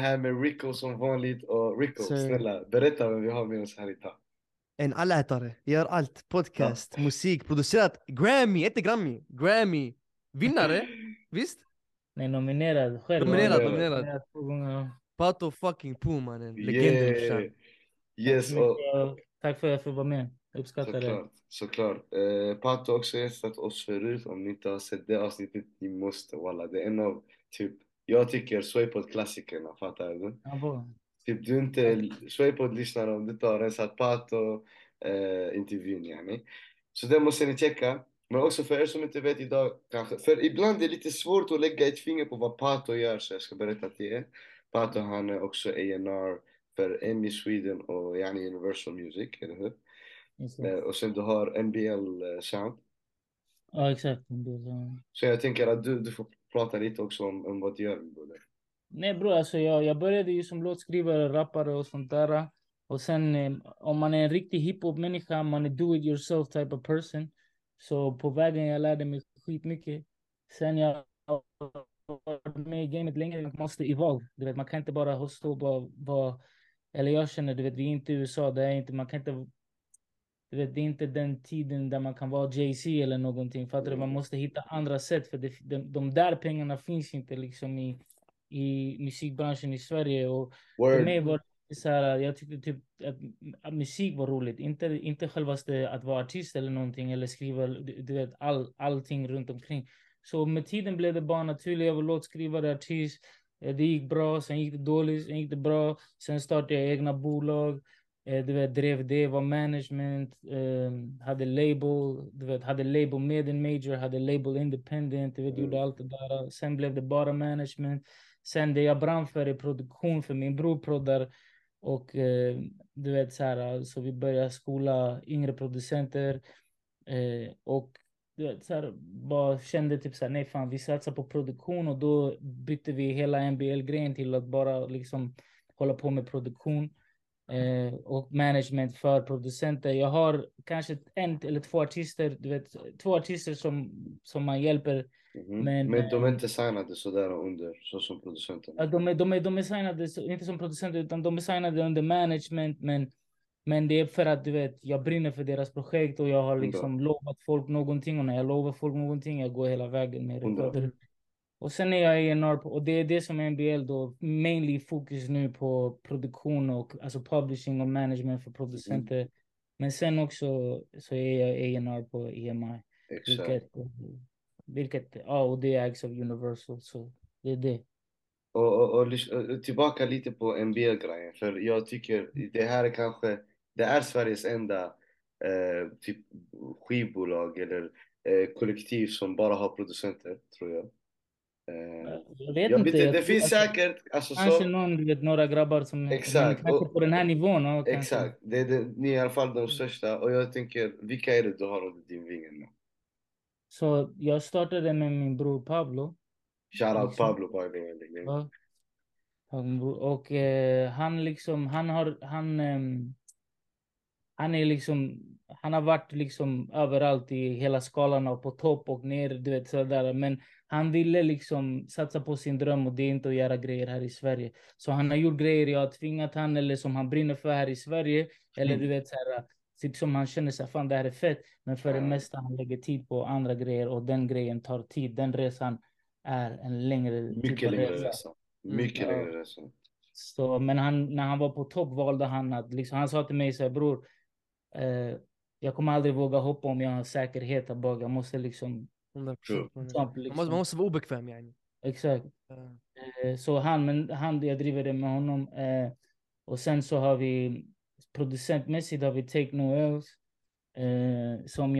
här med Rico som vanligt. Och Rico, Så snälla, berätta vad vi har med oss här idag. en allätare, gör allt, Ja. podcast, musik, producerat, Grammy, inte Grammy, Grammy, vinnare, visst? Nej, nominerad själv. Nominerad, Nominerad. nominerad. 2 gånger. Pato fucking Poo, mannen, legenden Yeah. brorsan. Yes, Tack så mycket. Tack för att jag får vara med. Jag uppskattar det. såklart. Pato har också gästat oss förut. Om ni inte har sett det avsnittet, ni måste. Walla. Det är en av, typ, jag tycker Swaypod-klassikerna, fattar du? Ja, bra. Typ du inte, Swaypod-lyssnare om du inte har rensat Pato intervjun yani. Så det måste ni checka. Men också för er som inte vet idag kanske, för ibland är det lite svårt att lägga ett finger på vad Pato gör, så jag ska berätta till er. Pato han är också A&R för EMI Sweden och yani Universal Music, eller hur? Just det. Och sen du har NBL Sound. Ja, exakt. Det är så. Så jag tänker att du får prata lite också om vad du gör med det. Nej bro, alltså jag började ju som låtskrivare, rappare och sånt där. Och sen om man är en riktig hiphop-människa, man är do-it-yourself type of person. Så på vägen jag lärde mig skitmycket. Sen jag har varit med i gamet länge, man måste evolve. Du vet, man kan inte bara stå och vara... Eller jag känner, du vet, vi är inte i USA, det är inte, man kan inte... Du vet, det är inte den tiden där man kan vara Jay-Z eller någonting. Fattar du? Man måste hitta andra sätt, för de där pengarna finns inte liksom i musikbranschen i Sverige. Och för mig var det så här, jag tyckte typ att musik var roligt, inte självaste att vara artist eller någonting, eller skriva, du vet, allting runt omkring. Så med tiden blev det bara naturligt. Jag var låtskrivare, artist. Det gick bra, sen gick det dåligt, sen gick det bra. Sen startade jag egna bolag. Du vet, drev det, var management, hade label, du vet, hade label med en major, hade label independent, du vet, gjorde allt det där. Sen blev det bara management. Sen det jag brann för är produktion, för min bror proddar. Och du vet så här, så vi började skola yngre producenter. Och du vet, så här, bara kände typ så här, nej fan, vi satsar på produktion. Och då bytte vi hela NBL-grejen till att bara liksom hålla på med produktion. Och management för producenter. Jag har kanske en eller två artister, du vet, två artister som man hjälper. Men de är inte signade sådär under, så som producenten. ja, de är signade, inte som producenter, utan de är signade under management. Men det är för att du vet, jag brinner för deras projekt och jag har liksom lovat folk någonting. Och när jag lovar folk någonting, jag går hela vägen med det. Och sen är jag i en och det är det som är NBL då, mainly fokus nu på produktion och alltså publishing och management för producenter. Men sen också så är jag A&R på EMI. Exakt. Vilket och det ägs av Universal, så det är det. Och tillbaka lite på NBL-grejen, för jag tycker det här är kanske, det är Sveriges enda typ skivbolag eller kollektiv som bara har producenter, tror jag. Jag vet inte. Det finns säkert, alltså kanske så. någon, du vet, några grabbar som Exakt. men kanske på den här nivån. Exakt, ni är i alla fall de största. Och jag tänker, vilka är det du har under din vinge nu? Så jag startade med min bror Pablo. Shoutout Pablo, by the way. Ja. Och han liksom, han är liksom, han har varit liksom överallt i hela skalan och på topp och ner, du vet sådär. Men han ville liksom satsa på sin dröm, och det är inte att göra grejer här i Sverige. Så han har gjort grejer jag har tvingat han, eller som han brinner för här i Sverige. Eller du vet såhär, typ som han känner sig, fan det här är fett. Men för det mesta han lägger tid på andra grejer, och den grejen tar tid. Den resan är en längre Mycket längre resa. Mycket längre resa. Så, men när han var på topp valde han att liksom, han sa till mig så här, bror, jag kommer aldrig våga hoppa om jag har säkerhet bak. Jag måste liksom... 100%. Man måste vara obekväm yani. Exakt. Så jag driver det med honom. Och sen så har vi producentmässigt har vi Take No Else. Som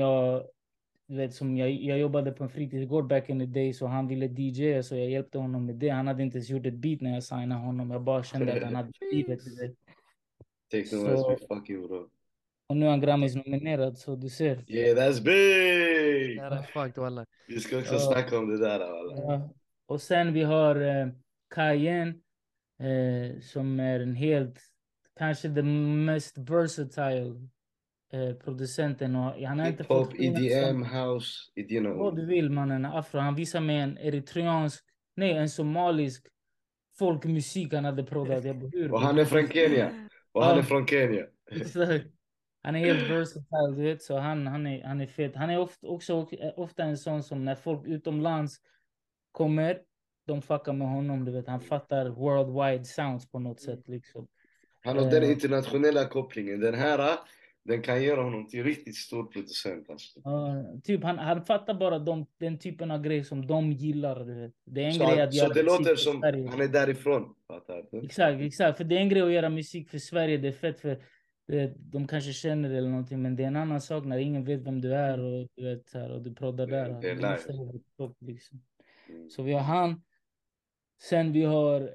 jag jobbade på en fritidsgård back in the day, så han ville DJ, så jag hjälpte honom med det. Han hade inte ens gjort ett beat när jag signade honom. Jag bara kände att han hade livet. Take No Else be fucking bro. Och nu är han Grammys nominerad, så du ser. Yeah, that's big! Det är fucked, wallah. Vi ska också snacka om det där, wallah. Och sen vi har Cayenne, som är en kanske den mest versatile producenten. Och han har inte fått EDM, house, vad du vill, mannen. Afro. Han visar mig en somalisk folkmusik han hade proddat. Jag bara, hur? Och Det han är kanske... från Kenya. Och han är från Kenya. Exakt. Han är helt versatile, du vet, så han är fet. Han är ofta en sån som när folk utomlands kommer, de fuckar med honom, du vet. Han fattar worldwide sounds på något sätt, liksom. Han har den internationella kopplingen. Den här, den kan göra honom till riktigt stor producent. Alltså. Typ han fattar bara den typen av grejer som de gillar, du vet. Det är en Så, grej att så göra det musik låter för som Sverige. han är därifrån. Fattar du? Exakt. För det är en grej att göra musik för Sverige. Det är fett för de kanske känner det eller någonting. Men det är en annan sak när ingen vet vem du är och du vet så här, och du proddar där. Det är Det måste live. vara topp, liksom. Mm. Så vi har han. Sen vi har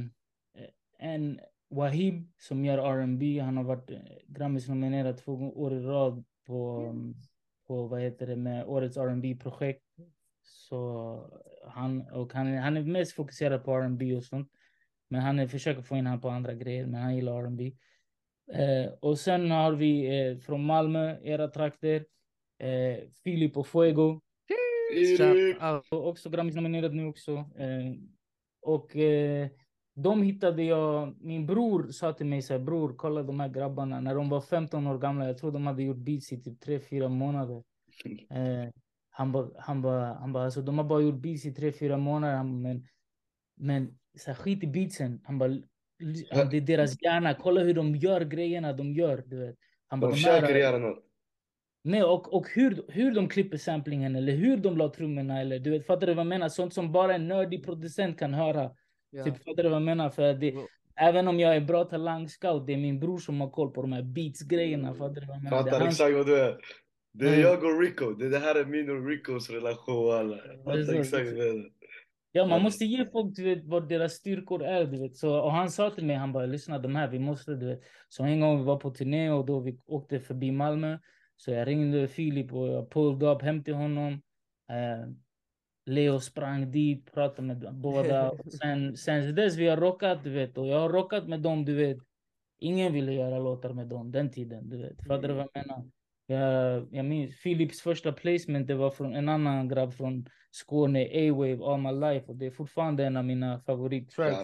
en Wahib som gör R&B. Han har varit Grammis-nominerad 2 år i rad på vad heter det, med årets R&B-projekt. Så han är mest fokuserad på R&B och sånt. Men han försöker få in han på andra grejer, men han gillar R&B. Och sen har vi från Malmö, era trakter, Filip och Fuego. Erik! Också Grammis-nominerad nu också. Och de hittade jag, min bror sa till mig så här, bror, kolla de här grabbarna. När de var 15 år gamla, jag tror de hade gjort beats i typ 3-4 månader. Han bara, alltså de har bara gjort beats i 3-4 månader, men så här, skit i beatsen. Han bara, det är deras hjärna, kolla hur de gör grejerna de gör, du vet. Han bara, De försöker göra något. Nej, och hur de klipper samplingen eller hur de la trummorna eller du vet, fattar du vad jag menar? Sånt som bara en nördig producent kan höra. Ja. Typ, fattar du vad jag menar? För det, även om jag är bra talang-scout, det är min bror som har koll på de här beats-grejerna. Fattar du vad jag menar? Fattar exakt vad du är. Det är jag och Rico. Det här är min och Ricos relation. Alla. Fattar exakt vad det är. Ja, man måste ge folk, du vet, vad deras styrkor är, du vet. Så, och han sa till mig, han bara, lyssna de här, vi måste, du vet. Så en gång vi var på turné och då vi åkte förbi Malmö. Så jag ringde Filip och jag pulled upp hem till honom. Leo sprang dit, pratade med båda. Sen dess vi har rockat, du vet. Och jag har rockat med dem, du vet. Ingen ville göra låtar med dem den tiden, du vet. Fattar du vad jag menar? Jag minns Philips första placement, det var från en annan grabb från Skåne, A-Wave, All My Life. Och det är fortfarande en av mina favorittracks.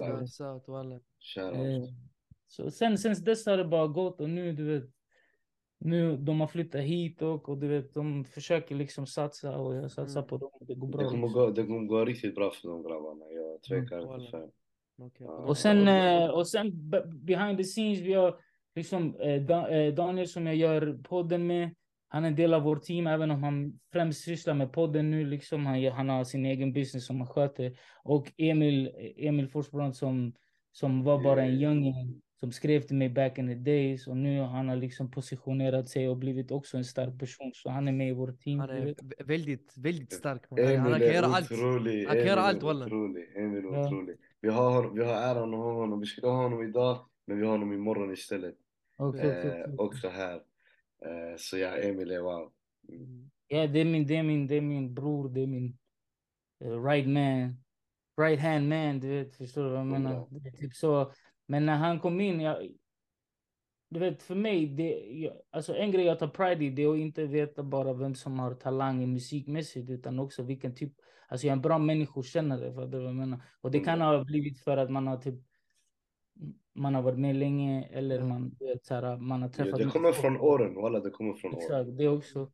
Så sen dess har det bara gått och nu, du vet. Nu de har flyttat hit och du vet, de försöker liksom satsa och jag satsar på dem. Det går bra. Det kommer gå riktigt bra för de grabbarna. Jag tvekar inte för. Och sen behind the scenes, vi har liksom Daniel som jag gör podden med. Han är en del av vårt team, även om han främst sysslar med podden nu. Liksom, han har sin egen business som han sköter. Och Emil Forsbrand som var bara en young som skrev till mig back in the days. Och nu han har liksom positionerat sig och blivit också en stark person. Så han är med i vårt team. Han är väldigt, väldigt stark. Emil han kan göra allt. Otrolig. Han kan göra allt, Emil är otrolig. Vi har äran att ha honom. Vi skulle ha honom idag, men vi har honom imorgon istället. Också här. Så ja, Emil är wow. Ja, det är min bror, det är min right hand man, du vet, förstår du vad jag menar? Det är typ så. Men när han kom in, du vet, för mig, alltså en grej jag tar pride i, det är att inte veta bara vem som har talang i musikmässigt, utan också vilken typ, alltså jag är en bra människokännare, för det vad jag menar. Och det kan ha blivit för att man har varit med länge, eller man har träffat... Det kommer från åren, walla, det kommer från åren. Exakt, det också.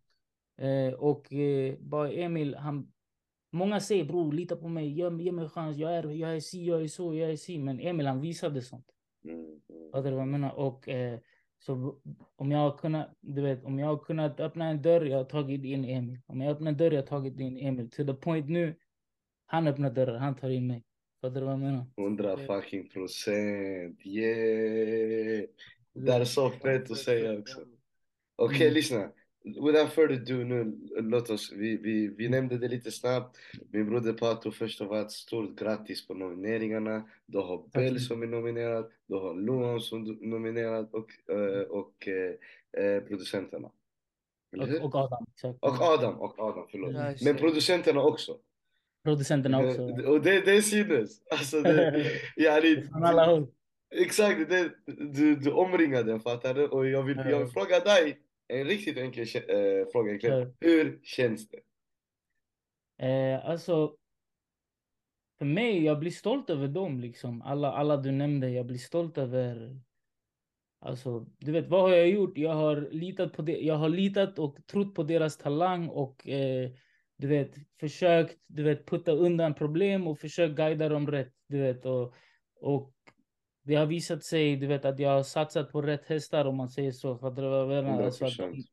Bara Emil, många säger bror, lita på mig, ge mig en chans, jag är si, jag är så, jag är si. Men Emil, han visade sånt. Vad jag menar? Och så om jag har kunnat öppna en dörr, jag har tagit in Emil. Om jag öppnar en dörr, jag har tagit in Emil. Till the point nu, han öppnar dörrar, han tar in mig. Vad jag menar? 100%, yeah! Det är så fett att säga också. Okej, lyssna. Without further ado nu, låt oss, vi nämnde det lite snabbt. Min broder Pato, först av allt, stort grattis på nomineringarna. Du har Bell som är nominerad, du har Luan som är nominerad och producenterna. Och Adam. Och Adam, förlåt. Men producenterna också. Och det synes. Alltså det från alla håll. Exakt, du omringar den, fattar du? Och jag vill fråga dig en riktigt enkel fråga egentligen. Hur känns det? Alltså, för mig, jag blir stolt över dem liksom. Alla du nämnde, jag blir stolt över. Alltså, du vet, vad har jag gjort? Jag har litat på det. Jag har litat och trott på deras talang och du vet, försökt, du vet, putta undan problem och försökt guida dem rätt, du vet. Och det har visat sig, du vet, att jag har satsat på rätt hästar om man säger så. För att det var väl, alltså, att 100%.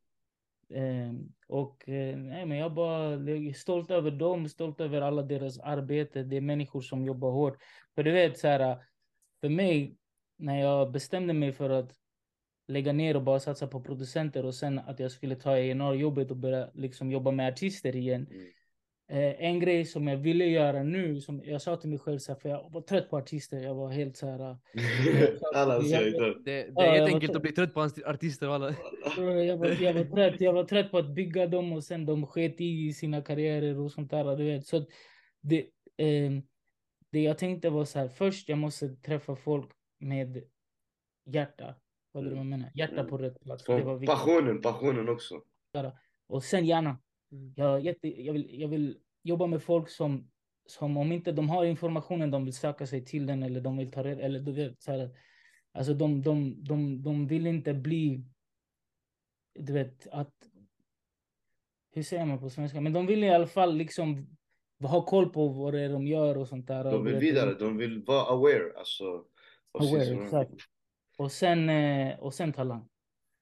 nej, men jag är stolt över dem, stolt över alla deras arbete. Det är människor som jobbar hårt. För du vet, så här, för mig, när jag bestämde mig för att lägga ner och bara satsa på producenter och sen att jag skulle ta A&R-jobbet och börja liksom jobba med artister igen. En grej som jag ville göra nu, som jag sa till mig själv, så här, för jag var trött på artister. Jag var helt så här. Alla säger Det är jätteenkelt att bli trött på artister och alla. Jag var trött på att bygga dem och sen de sket i sina karriärer och sånt där. Du vet. Så det, det jag tänkte var så här, först jag måste träffa folk med hjärta. Vad är det man menar? Hjärta på rätt plats. Det var viktigt. Passionen också. Och sen gärna. Jag vill jobba med folk som om inte de har informationen, de vill söka sig till den eller de vill ta rätt, eller du vet så här, alltså de vill inte bli, du vet, att, hur säger man på svenska, men de vill i alla fall liksom ha koll på vad det är de gör och sånt där. De vill vidare, de vill vara aware, alltså. Aware, exakt. Och sen talang.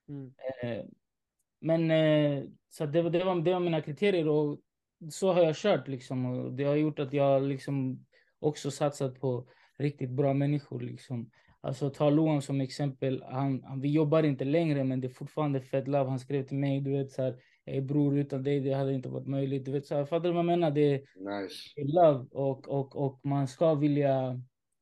Men så det var mina kriterier och så har jag kört liksom. Och det har gjort att jag liksom också satsat på riktigt bra människor liksom. Alltså ta Loan som exempel. Vi jobbar inte längre, men det är fortfarande fett love. Han skrev till mig, du vet så här, hey, bror, utan dig det hade inte varit möjligt. Du vet så här, fattar du vad jag menar? Det är love och man ska vilja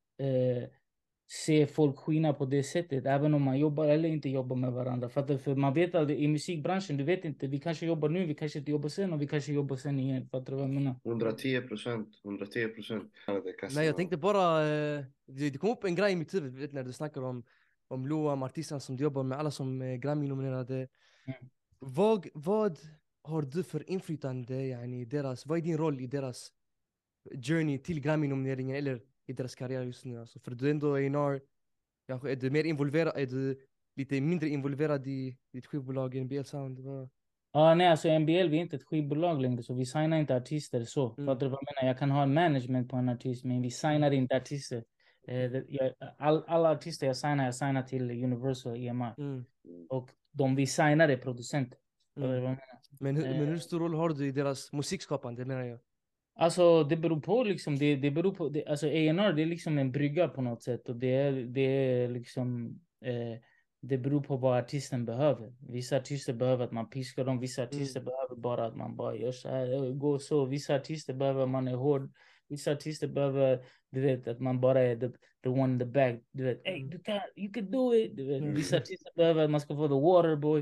se folk skina på det sättet, även om man jobbar eller inte jobbar med varandra. För man vet aldrig, i musikbranschen, du vet inte, vi kanske jobbar nu, vi kanske inte jobbar sen och vi kanske jobbar sen igen. Fattar du vad jag menar? 110%. Nej, jag tänkte bara, det kom upp en grej i mitt huvud, vet, när du snackar om Loam, artisterna som du jobbar med, alla som är Grammy-nominerade. Vad har du för inflytande i deras, vad är din roll i deras journey till Grammy-nomineringen eller i deras karriär just nu? Alltså, för du är ändå A&R, kanske är du mer involverad, är du lite mindre involverad i ditt skivbolag, NBL Sound? Nej, alltså NBL, vi är inte ett skivbolag längre, så vi signar inte artister så. Fattar du vad jag menar? Jag kan ha en management på en artist, men vi signar inte artister. Alla artister jag signar till Universal EMI. Och de vi signar är producenter. Men hur stor roll har du i deras musikskapande, menar jag? Alltså det beror på liksom, det beror på, alltså A&R det är liksom en brygga på något sätt och det är liksom, det beror på vad artisten behöver. Vissa artister behöver att man piskar dem, vissa artister behöver bara att man bara gör så här, går så. Vissa artister behöver att man är hård, vissa artister behöver, du vet, att man bara är the one in the back, du vet, hey, you can do it, du vet. Vissa artister behöver att man ska få the waterboy,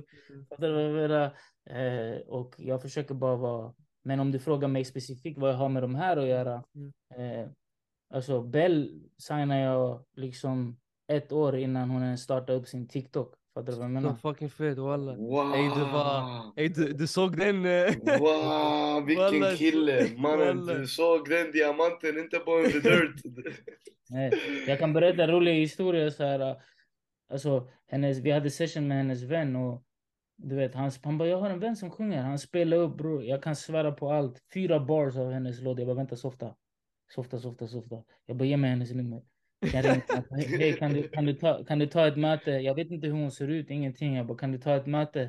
och jag försöker bara vara. Men om du frågar mig specifikt vad jag har med de här att göra. Alltså Bell signar jag liksom 1 år innan hon startade upp sin TikTok. Fattar du vad jag menar? Så fucking fett, walla. Wow! Du såg den? Wow, vilken kille! Mannen, du såg den diamanten, inte bara in the dirt. Jag kan berätta en rolig historia så här. Alltså, vi hade session med hennes vän och du vet, han bara, jag har en vän som sjunger. Han spelar upp, bror. Jag kan svära på allt. 4 bars av hennes låt. Jag bara, vänta, softa. Jag bara, ge mig hennes nummer. Hej, kan du ta ett möte? Jag vet inte hur hon ser ut, ingenting. Jag bara, kan du ta ett möte?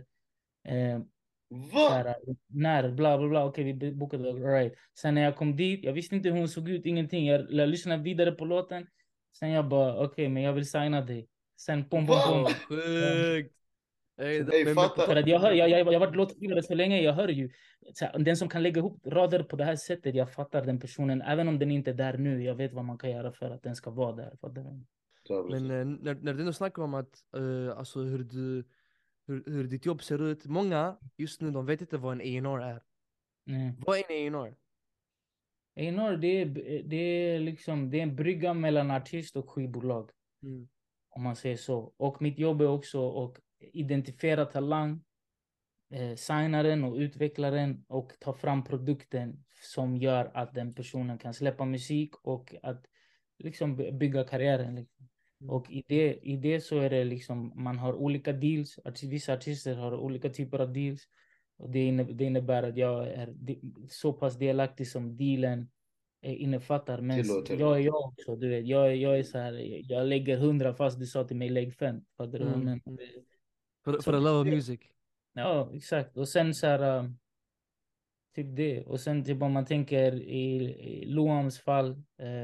Va? När, bla bla bla. Okej, vi bokade, right. Sen när jag kom dit, jag visste inte hur hon såg ut, ingenting. Jag lyssnade vidare på låten. Sen jag bara, okej, men jag vill signa dig. Sen pom. Sjukt! För att jag har varit låtskrivare så länge, jag hör ju så här, den som kan lägga ihop rader på det här sättet, jag fattar den personen, även om den inte är där nu, jag vet vad man kan göra för att den ska vara där. Men när du snackar om att alltså hur ditt jobb ser ut, många just nu de vet inte vad en A&R är. Vad är en A&R? A&R det är liksom, det är en brygga mellan artist och skivbolag. Om man säger så. Och mitt jobb är också att identifiera talang, signa den och utveckla den och ta fram produkten som gör att den personen kan släppa musik och att liksom bygga karriären. Liksom. Och i det så är det liksom, man har olika deals. Vissa artister har olika typer av deals. Och det innebär att jag är så pass delaktig som dealen innefattar. Men jag är jag också, du vet. Jag är så här, jag lägger 100 fast du sa till mig lägg 5. Fattar du vad jag menar? For the love of music. Ja, exakt. Och sen så här, typ det. Och sen typ om man tänker i Loams fall.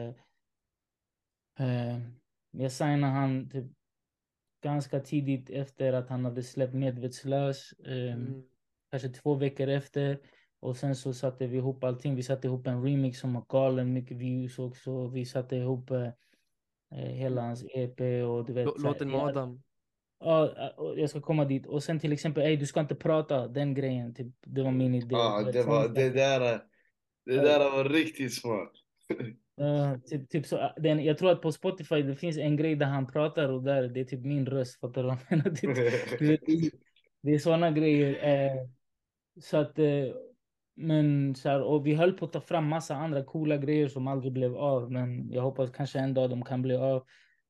Jag signade han typ ganska tidigt efter att han hade släppt Medvetslös. Kanske 2 veckor efter. Och sen så satte vi ihop allting. Vi satte ihop en remix som har galen mycket views också. Vi satte ihop hela hans EP och du vet. Låten med Adam. Ja, jag ska komma dit. Och sen till exempel, du ska inte prata, den grejen. Typ, det var min idé. Ja, det där var riktigt smart. Typ så, jag tror att på Spotify det finns en grej där han pratar och där det är typ min röst. Fattar du? Det är såna grejer. Så att, men så här, och vi höll på att ta fram massa andra coola grejer som aldrig blev av. Men jag hoppas kanske en dag de kan bli av.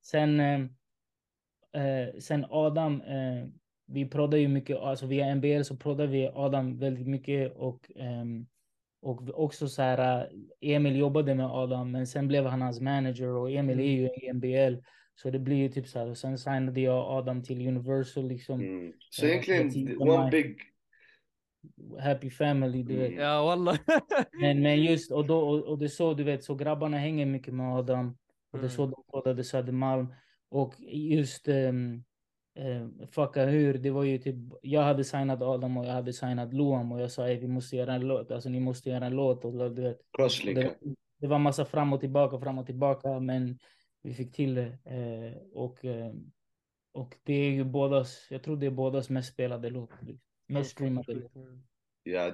Sen Adam, vi proddar ju mycket, alltså via NBL så proddar vi Adam väldigt mycket och också så här, Emil jobbade med Adam men sen blev han hans manager och Emil är ju i NBL så det blir ju typ så här och sen signade jag Adam till Universal liksom. Så egentligen one big happy family, du vet. Ja, wallah. men just, och det är så, du vet, så grabbarna hänger mycket med Adam och det är så de proddade Södermalm och just fucka hur, det var ju typ, jag hade signat Adam och jag hade signat Loam och jag sa vi måste göra en låt, alltså ni måste göra en låt och du vet, det var massa fram och tillbaka men vi fick till det och det är ju bådas, jag tror det är bådas mest spelade låt, mest streamade låt. Ja,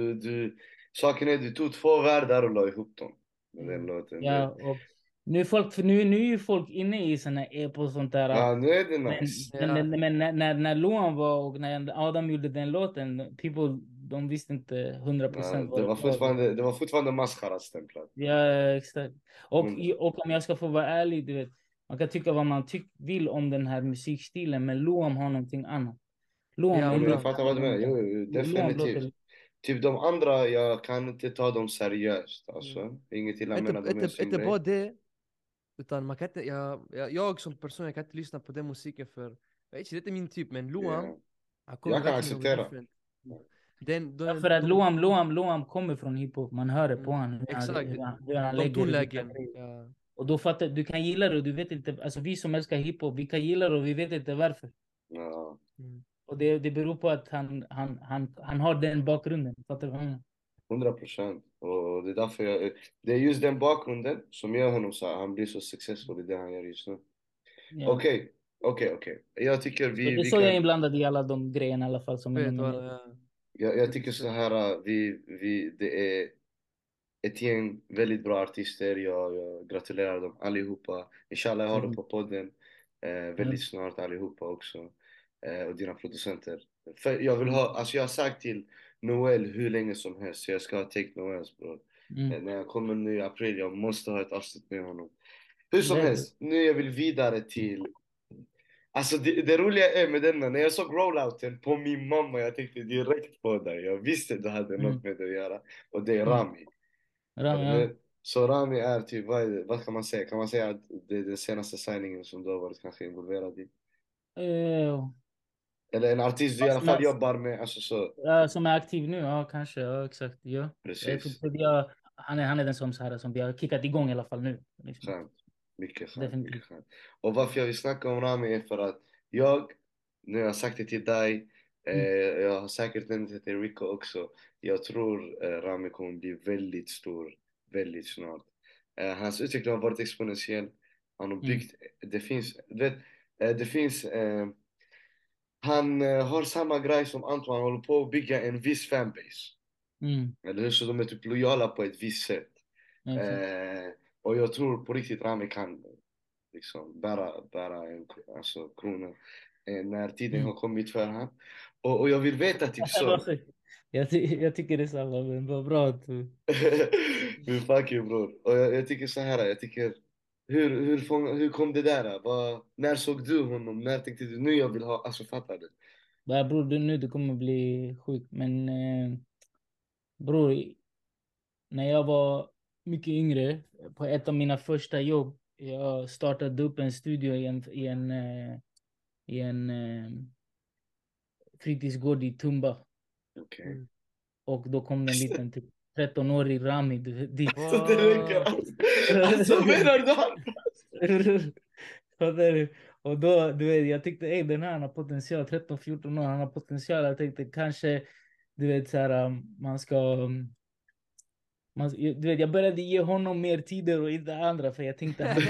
saken är du tog 2 världar och la ihop dem med den låten. Ja, och nu är ju folk inne i såna ep och sånt där. Ja, nu är det nice. Men när Loan var och när Adam gjorde den låten, de visste inte 100% vad det var fortfarande mascara-stämplat. Ja, exakt. Och om jag ska få vara ärlig, du vet, man kan tycka vad man vill om den här musikstilen, men Loam har någonting annat. Jag fattar vad du menar, jo, definitivt. Typ de andra, jag kan inte ta dem seriöst. Alltså. Inget illa med dem är inte bara det. Utan man kan inte, jag som person jag kan inte lyssna på den musiken för jag vet inte, det är inte min typ. Men Loam, jag kan acceptera. För att Loam kommer från hiphop. Man hör det på honom. Exakt. De tonlägen. Och då fattar du, kan gilla det och du vet inte. Alltså vi som älskar hiphop, vi kan gilla det och vi vet inte varför. Ja. Och det beror på att han har den bakgrunden. Fattar du? 100%. Och det är därför det är just den bakgrunden som gör honom så han blir så successful i det han gör just nu. Okej. Jag tycker det är så jag är inblandad i alla de grejerna i alla fall. Jag tycker så här, det är ett gäng väldigt bra artister. Jag gratulerar dem allihopa. Inshallah jag har dem på podden väldigt snart allihopa också. Och dina producenter. För jag vill ha, alltså jag har sagt till Noel hur länge som helst så jag ska ha take Noels bro. När jag kommer nu i april, jag måste ha ett avsnitt med honom. Hur som helst, nu jag vill vidare till. Alltså det roliga är med denna, när jag såg rollouten på min mamma, jag tänkte direkt på dig. Jag visste du hade något med det att göra. Och det är Rami. Så Rami är typ, vad kan man säga? Kan man säga att det är den senaste signingen som du har varit kanske involverad i? Eller en artist du i alla fall jobbar med, alltså så. Som är aktiv nu, ja kanske, ja exakt, ja. Precis. Han är den som vi har kickat igång i alla fall nu. Liksom. Skönt. Mycket skönt. Och varför jag vill snacka om Rami är för att nu har jag sagt det till dig, jag har säkert nämnt det till Rico också. Jag tror Rami kommer bli väldigt stor, väldigt snart. Hans utveckling har varit exponentiell. Han har byggt, det finns han har samma grej som Antoine, håller på att bygga en viss fanbase. Eller hur? Så de är typ lojala på ett visst sätt. Och jag tror på riktigt Rami kan liksom bära en alltså, krona när tiden har kommit för han. Och jag vill veta typ så. Jag tycker det är samma, men vad bra att du... Men fuck you bror. Och jag tycker så här, jag tycker hur kom det där? När såg du honom? När tänkte du nu jag vill ha, alltså fattar du? Bara, bror, du kommer bli sjuk. Men bror, när jag var mycket yngre, på ett av mina första jobb, jag startade upp en studio i en fritidsgård i Tumba. Okej. Och då kom det en liten typ 13-årig Rami dit. Så det räcker alltså menar du han? Fattar du? Och då, du vet, jag tyckte den här han har potential, 13-14 år, han har potential. Jag tänkte kanske, du vet, så här, man ska... du vet, jag började ge honom mer tider och inte andra, för jag tänkte han...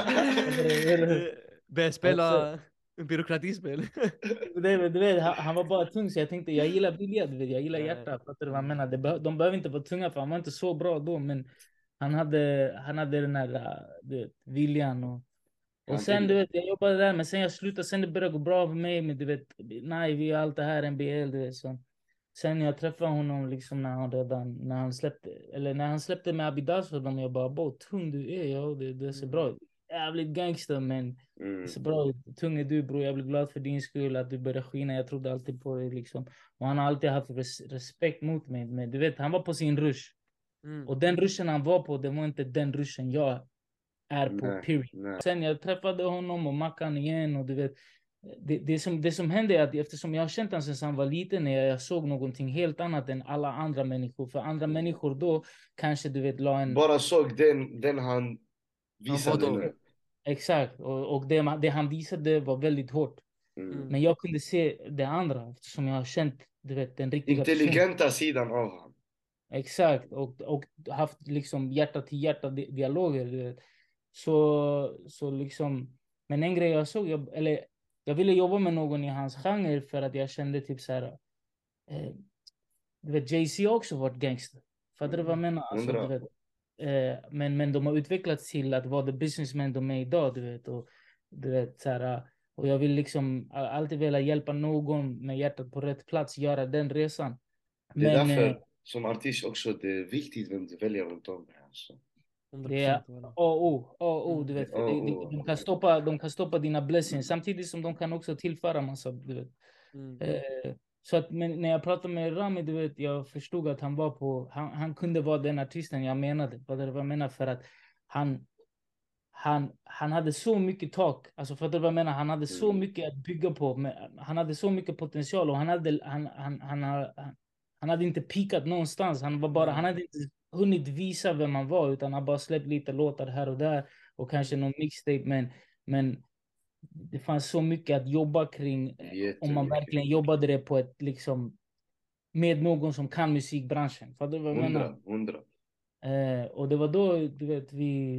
Börja spela byråkratispel. Du vet, han var bara tung, så jag tänkte jag gillar vilja, du vet, jag gillar hjärta. Fattar du vad jag menar? De behöver inte vara tunga, för han var inte så bra då, men han hade den här, du vet, viljan. Och sen, du vet, jag jobbade där, men sen jag slutade, sen det började gå bra för mig, men du vet, nej, vi är allt det här, NBL, du vet, så. Sen jag träffade honom liksom när han släppte med Abidas och dem, jag bara, bo, tung du är, ja, det ser bra ut. Jävligt gangster, men det ser bra ut. Tung är du, bror, jag blir glad för din skull att du började skina, jag trodde alltid på dig liksom. Och han har alltid haft respekt mot mig, men du vet, han var på sin rush. Och den rushen han var på, det var inte den rushen jag är på, period. Sen jag träffade honom och Mackan igen, och du vet, det som hände är att eftersom jag har känt honom sedan han var liten, när jag såg någonting helt annat än alla andra människor. För andra människor då kanske, du vet, la en... Bara såg den han visade nu. Exakt, och det han visade var väldigt hårt. Men jag kunde se det andra, eftersom jag har känt, du vet, den riktiga intelligenta sidan av honom. Exakt, och haft liksom hjärta till hjärta dialoger, du vet. Så liksom, men en grej jag såg, jag ville jobba med någon i hans genre, för att jag kände typ så här, du vet, Jay-Z har också varit gangster. Fattar du vad jag menar? Alltså, du vet, men de har utvecklats till att vara the businessmen de är idag, du vet. Och, du vet, så här, och jag vill liksom alltid vilja hjälpa någon med hjärtat på rätt plats göra den resan. Det är därför som artist också, det är viktigt vem du väljer runt om dig. Alltså. Det är du vet. De kan stoppa dina blessings, samtidigt som de kan också tillföra massa, du vet. Så att, men när jag pratade med Rami, du vet, jag förstod att han kunde vara den artisten jag menade. Vad jag menar, för att han hade så mycket tak. Alltså, för att jag menar, han hade så mycket att bygga på. Han hade så mycket potential, och han hade inte pikat någonstans. Han hade inte hunnit visa vem han var, utan han bara släppt lite låtar här och där och kanske någon mixtape, men det fanns så mycket att jobba kring om man verkligen jobbade det på ett liksom med någon som kan musikbranschen. Fattar du vad jag menar? 100. Och det var då, du vet,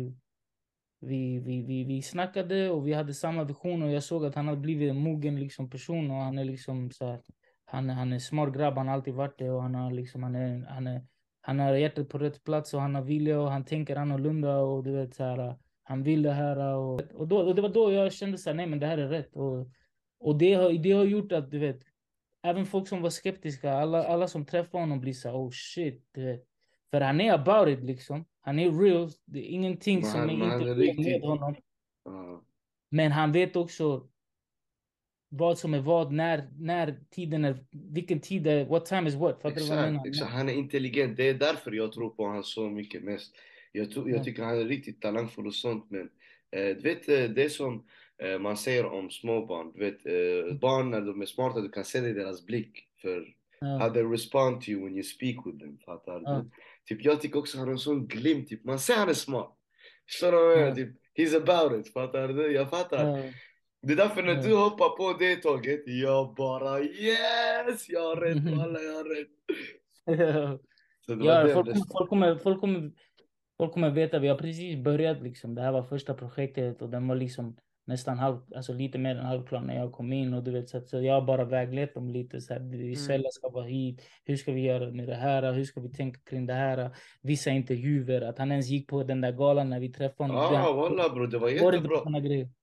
vi snackade och vi hade samma vision, och jag såg att han hade blivit en mogen liksom person, och han är liksom så här, han är smart grabb, han har alltid varit det, och han har liksom han har hjärtat på rätt plats, och han har vilja, och han tänker annorlunda, och du vet så här, han vill det här, och det var då jag kände så här, nej men det här är rätt, och det har gjort att, du vet, även folk som var skeptiska, alla som träffar honom blir så här, oh shit, du vet, för han är about it liksom, han är real, det är ingenting som är inte med honom, men han vet också vad som är vad, när tiden är, vilken tid är, what time is what. Exakt. Han är intelligent, det är därför jag tror på honom så mycket mest. Jag tycker han är riktigt talangfull och sånt, men du vet, det som man säger om småbarn, du vet, barn när de är smarta, du kan se det i deras blick, för how they respond to you when you speak with them, fattar du? Typ, jag tycker också han har en sån glimt, typ, man ser han är smart. Typ, he's about it, fattar du? Jag fattar. Det är därför när du hoppar på det tåget, jag bara yes, jag har rätt, alla jag har rätt. Så det var folk kommer veta, vi har precis börjat liksom. Det här var första projektet, och den var liksom nästan lite mer än halvklar när jag kom in, och du vet, så jag har bara väglett dem lite så här, Sella ska vara hit, hur ska vi göra med det här, hur ska vi tänka kring det här, vissa intervjuer, att han ens gick på den där galan när vi träffade honom. Wallah bro, det var jättebra.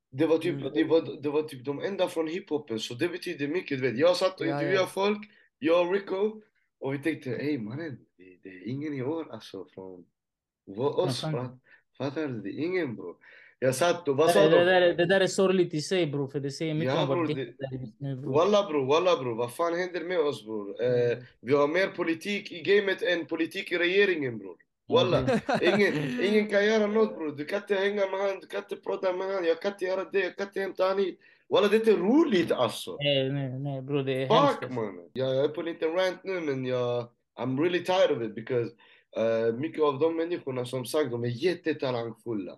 Det var typ de enda från hiphopen, så det betyder mycket, du vet. Jag satt och Ja, intervjuade ja. folk, jag och Rico, och vi tänkte, ey mannen, det är ingen i år alltså från oss, fattar du? Det är ingen bro. Jag satt och, vad sa de? Det där är sorgligt i sig bror, för det säger mycket Ja om vart bror, gänget är just nu bror. walla bror, vad fan händer med oss bror? Vi har mer politik i gamet än politik i regeringen bror. Walla, ingen kan göra något bror. Du kan inte hänga med han, du kan inte prata med han, jag kan inte göra det, jag kan inte hämta han hit. Walla, det är inte roligt alltså. Nej bror, det är hemskt. Fuck man. Jag är på en liten rant nu, men I'm really tired of it, because mycket av de människorna, som sagt, de är jättetalangfulla.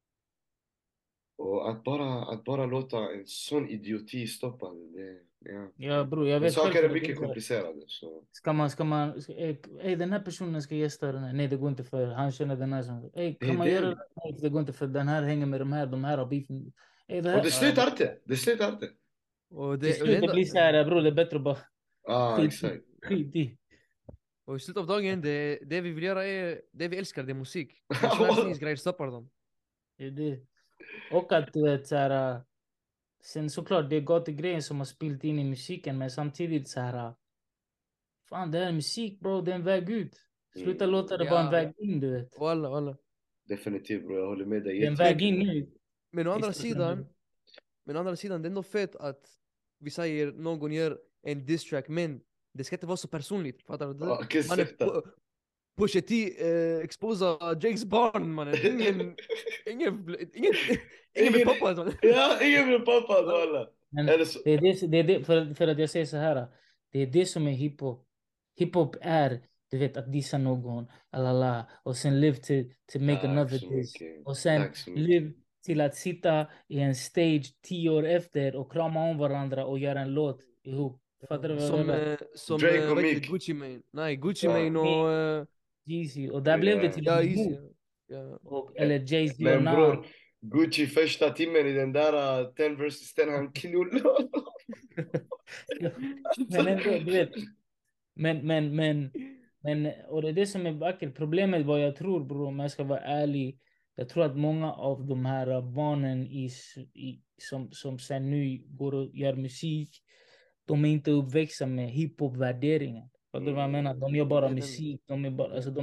Och att bara låta en sån idioti stoppa det, ja. Ja bror, jag Men vet själv. saker är mycket komplicerade. Så. Den här personen ska gästa den här. Nej, det går inte för han känner den här som, kan man det. göra det? Nej, det går inte för den här hänger med de här har beef. Det här, Och det slutar inte. Det slutar inte. Och till slut det blir så här, bror, det är bättre att bara Exakt. skit i. Och i slutet av dagen, det vi vill göra är, det vi älskar, det är musik. Grejer stoppar dem. Det är det. Och att du vet så här, sen såklart det är gatugrejen som har spilt in i musiken, men samtidigt så här, fan det här är musik bro, det är en väg ut. Sluta låta det vara en väg in, du vet. Walla. Definitivt bro, jag håller med dig. Det är en väg in nu. Men å andra sidan, det är ändå fett att vi säger någon gör en diss track, men det ska inte vara så personligt. Fattar du? Pusha T exposa Jakes barn, mannen. Ingen blir poppad, mannen. Ja, ingen blir poppad, walla. Det är det, för att jag säger så här. Det är det som är hiphop. Hiphop är, du vet, att dissa någon, alala, och sen live to make another diss. Och sen live till att sitta i en stage 10 år efter och krama om varandra och göra en låt ihop. Fattar du vad jag menar? Som Drake och Meek. Gucci Mane. Nej, Gucci Mane och... Jeezy. Och där blev det till Easy. Eller Jay-Z men och Nas. bror, Gucci första timmen i den där 10 vs 10, han knullade. Men ändå, du vet. Men och det är det som är vackert. Problemet vad jag tror bror, om jag ska vara ärlig. Jag tror att många av de här barnen som sen nu går och gör musik, de är inte uppväxta med hiphop-värderingar. Fattar du vad jag menar? De gör bara musik. De är bara, alltså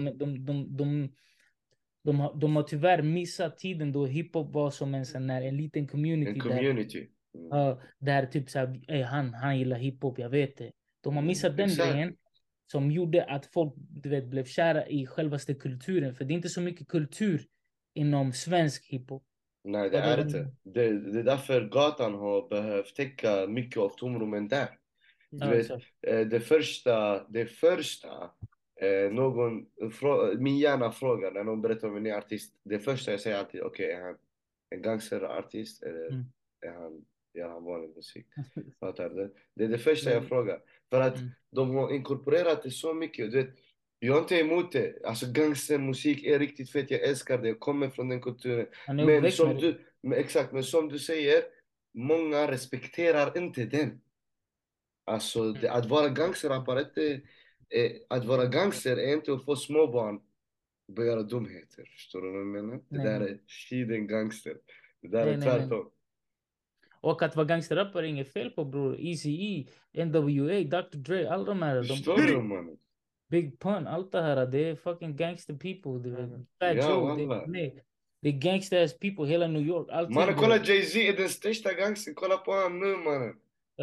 de har tyvärr missat tiden då hiphop var som en liten community. Där typ såhär, han gillar hiphop, jag vet det. De har missat den grejen som gjorde att folk, du vet, blev kära i självaste kulturen. För det är inte så mycket kultur inom svensk hiphop. Nej, det är inte. Det är därför gatan har behövt täcka mycket av tomrummen där. Du vet, det första min hjärna frågar när någon berättar om en ny artist. Det första jag säger alltid, okej, är han en gangsterartist eller gör han vanlig musik? Fattar du? Det är det första jag frågar. För att de har inkorporerat det så mycket. Du vet, jag är inte emot det. Alltså gangstermusik är riktigt fett. Jag älskar det. Jag kommer från den kulturen. Men som du säger, många respekterar inte den. Alltså att vara gangsterrappare, att vara gangster är inte att få småbarn att göra dumheter. Förstår du vad jag menar? Det där är hidden gangster. Det där är tvärtom. Och att vara gangsterrappare är inget fel på bror. Eazy-E, NWA, Dr. Dre, alla de här. Förstår du mannen? Big Pun, allt det här. Det är fucking gangster people. Det är gangsters people, hela New York. Mannen, kolla Jay-Z är den största gangstern. Kolla på han nu mannen.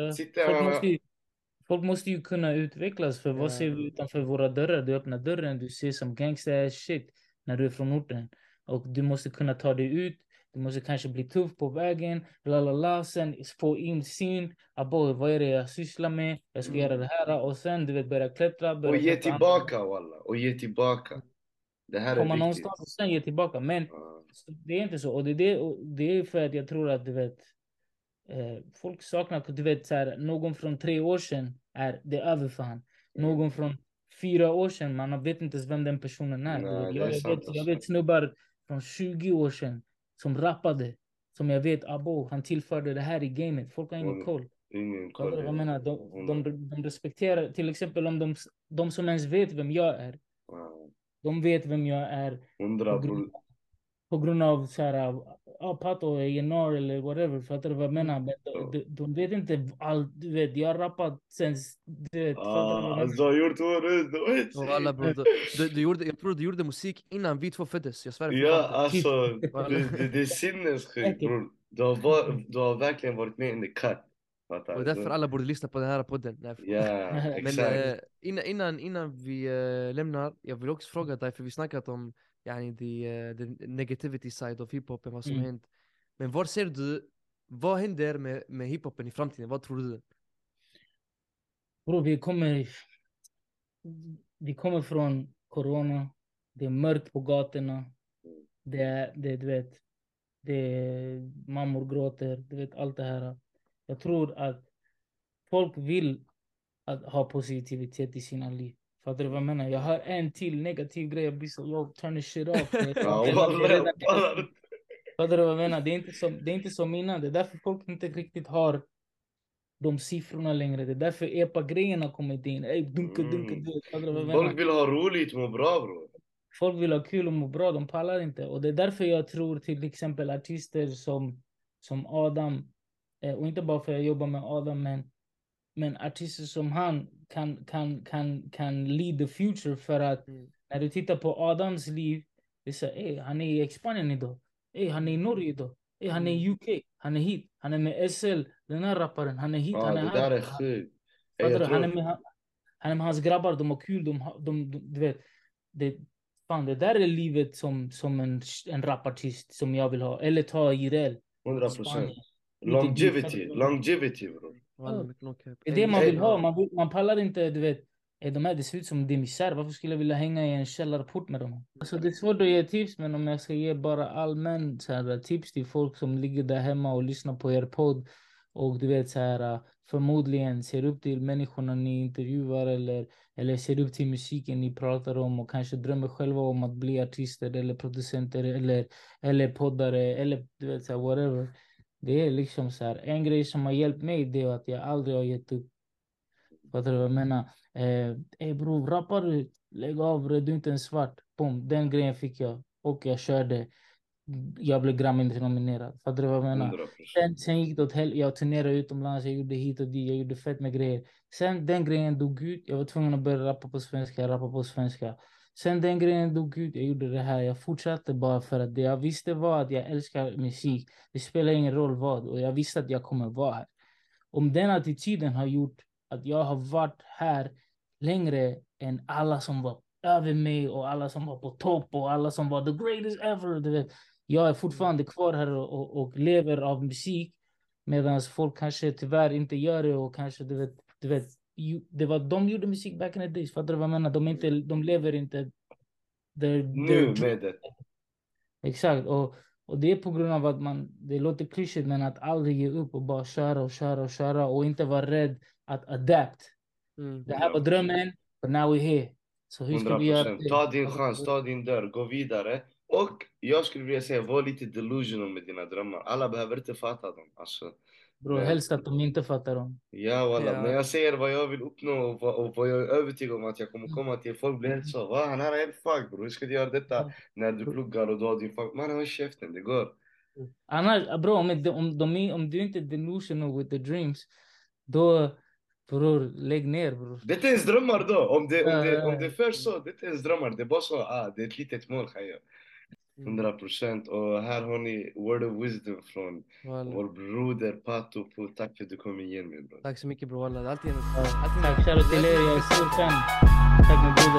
Folk måste ju kunna utvecklas, för vad ser vi utanför våra dörrar? Du öppnar dörren, du ser som gangster shit när du är från orten. Och du måste kunna ta dig ut, du måste kanske bli tuff på vägen, sen få insyn, vad är det jag sysslar med, jag ska göra det här, och sen du vet börja klättra. Och ge tillbaka walla, och ge tillbaka. Det här är viktigt. Någonstans och sen ge tillbaka, men det är inte så. Och det är för att jag tror att du vet, folk saknar, du vet så här, någon från 3 år sedan är det över för han. Någon från 4 år sedan, man vet inte ens vem den personen är. Jag vet snubbar från 20 år sedan som rappade, som jag vet, han tillförde det här i gamet. Folk har ingen koll. Jag menar, de respekterar, till exempel om de som ens vet vem jag är. De vet vem jag är. på grund av så här, Pato är NR eller whatever, fattar du vad jag menar? Men de vet inte allt, du vet, jag har rappat sen, du vet, fattar du vad jag menar? Alltså, jag har gjort vad Och alla bror, jag tror du gjorde musik innan vi två föddes, jag svär Ja, fan. alltså, det är sinnessjukt bror. Du har verkligen varit med in the cut. Fattar Och du? därför alla borde lyssna på den här podden. Nej, Ja, men exakt. innan vi lämnar, jag vill också fråga dig, för vi snackat om yani, the negativity side of hiphopen, vad som hänt. Men vad ser du, vad händer med hiphopen i framtiden? Vad tror du? Bro, vi kommer från corona, det är mörkt på gatorna, du vet, mammor gråter, du vet allt det här. Jag tror att folk vill ha positivitet i sina liv. Fattar du vad jag menar? Jag har en till negativ grej, jag blir så, yo, turn this shit off. Fattar du vad jag menar? Det är inte som innan, det är därför folk inte riktigt har de siffrorna längre. Det är därför epa-grejerna har kommit in. Ey, dunka. Folk vill ha roligt och må bra bro. Folk vill ha kul och må bra, de pallar inte. Och det är därför jag tror till exempel artister som Adam, och inte bara för att jag jobbar med Adam, men artister som han kan lead the future. För att när du tittar på Adams liv, det är så, han är i Spanien idag. Han är i Norge idag. Han är i UK. Han är hit. Han är med SL, den här rapparen. Han är hit, han är det här. där är sjukt. Han är med hans grabbar, de har kul. Du vet, det där är livet som en rapartist som jag vill ha. Eller ta Jireel. 100%. Longevity bro. Det är det man vill ha. Man pallar inte, du vet. Det ser ut som det är misär. Varför skulle jag vilja hänga i en källarport med dem? Alltså det är svårt att ge tips, men om jag ska ge bara allmän så här, tips till folk som ligger där hemma och lyssnar på er podd och du vet så här, förmodligen ser upp till människorna ni intervjuar eller ser upp till musiken ni pratar om och kanske drömmer själva om att bli artister eller producenter eller poddare eller du vet så här, whatever. Det är liksom så här, en grej som har hjälpt mig, det är att jag aldrig har gett upp. Fattar du vad jag menar? Bror, rappar du? Lägg av, du är inte en svart. Boom, den grejen fick jag. Och jag körde. Jag blev Grammy-nominerad. Fattar du vad jag menar? Sen gick det åt helvete. Jag turnerade utomlands, jag gjorde hit och dit, jag gjorde fett med grejer. Sen den grejen dog ut. Jag var tvungen att börja rappa på svenska. Sen den grejen dog ut, jag gjorde det här. Jag fortsatte bara för att det jag visste var att jag älskar musik. Det spelar ingen roll vad. Och jag visste att jag kommer vara här. Om den attityden har gjort att jag har varit här längre än alla som var över mig och alla som var på topp och alla som var the greatest ever. Du vet. Jag är fortfarande kvar här och lever av musik, medan folk kanske tyvärr inte gör det och kanske du vet de gjorde musik back in the days. Fattar du vad jag menar? De lever inte nu med det. Exakt. Och det är på grund av att det låter klyschigt, men att aldrig ge upp och bara köra och inte vara rädd att adapt. Det här var drömmen, but now we're here. Så hur ska vi göra det? Ta din chans, ta din dörr, gå vidare. Och jag skulle vilja säga, var lite delusional med dina drömmar. Alla behöver inte fatta dem. Alltså, bro, helst att de inte fattar dem. Ja, walla. Men jag säger vad jag vill uppnå och vad jag är övertygad om att jag kommer komma till. Folk blir helt så, va? Han är helt fuck bro. Hur ska du göra detta när du pluggar och du har din fuck? Man har käften, det går. Annars, bro, om du inte är delusional with the dreams, då, bror, lägg ner bror. Det är inte ens drömmar då. Om det först så, det är inte ens drömmar. Det är bara så, det är ett litet mål, Khaya. 100%. Och här har ni word of wisdom från vår broder Pato. Tack för att du kom igen min bror. Tack så mycket bror. Tack, shoutout till er, jag är stor fan. Tack min broder.